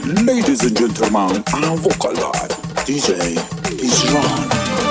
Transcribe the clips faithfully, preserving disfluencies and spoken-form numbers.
Ladies and gentlemen, our vocal guy, D J is Ron.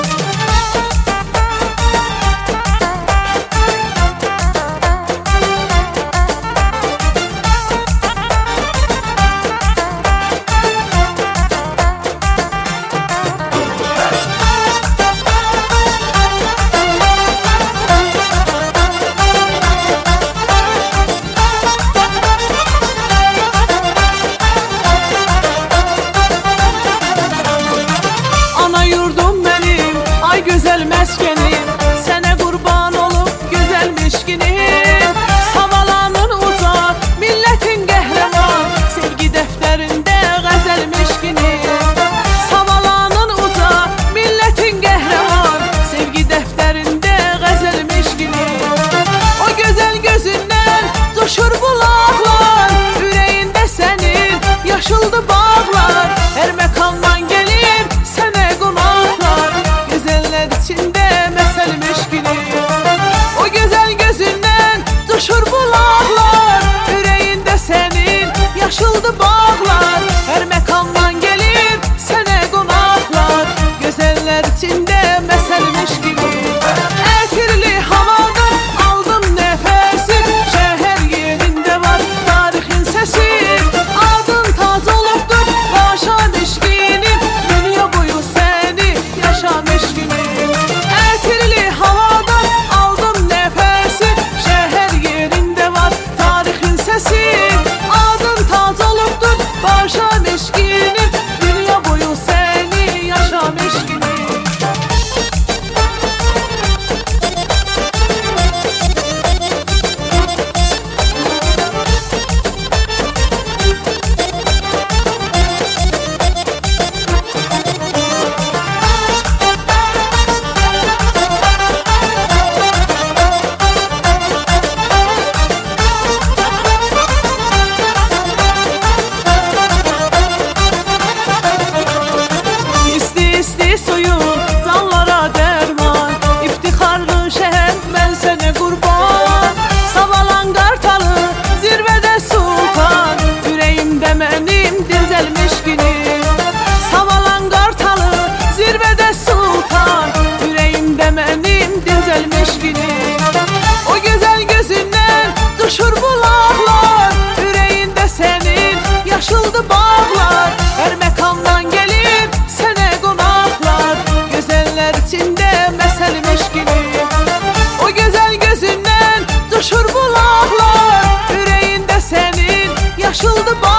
Güzel meskenim, sene kurban olup güzel mişkinim. Havalanır uca, milletin qəhrəman, sevgi defterinde gazel mişkinim. Havalanır uca, milletin qəhrəman, sevgi defterinde gazel mişkinim. O güzel gözünden coşur bulaklar, yüreğinde senin yaşıldı bağlar. Her mekandan gelir sene qonaqlar, içinde mesel meşgili. O güzel gözünden coşur bulaklar, yüreğinde senin yaşıldı bağlar. Her mekandan gelir sene qonaqlar, güzeller içinde mesel meşgili. Ətirli havadan aldım nefesi, şehir yerinde var tarihin sesi. Adın taz olubdur başa meşgilim, dünya boyu seni yaşa meşgilim. Ətirli havadan aldım nefesi, şehir yerinde var tarihin sesi. Adın taz olubdur başa meşgilim, dünya boyu seni yaşa meşgilim. O güzel gözünden coşur bulaklar, yüreğinde senin yaşıldı bağlar. Her mekandan gelir sene qonaqlar, güzeller içinde mesel meşgili. O güzel gözünden coşur bulaklar, yüreğinde senin yaşıldı bağlar.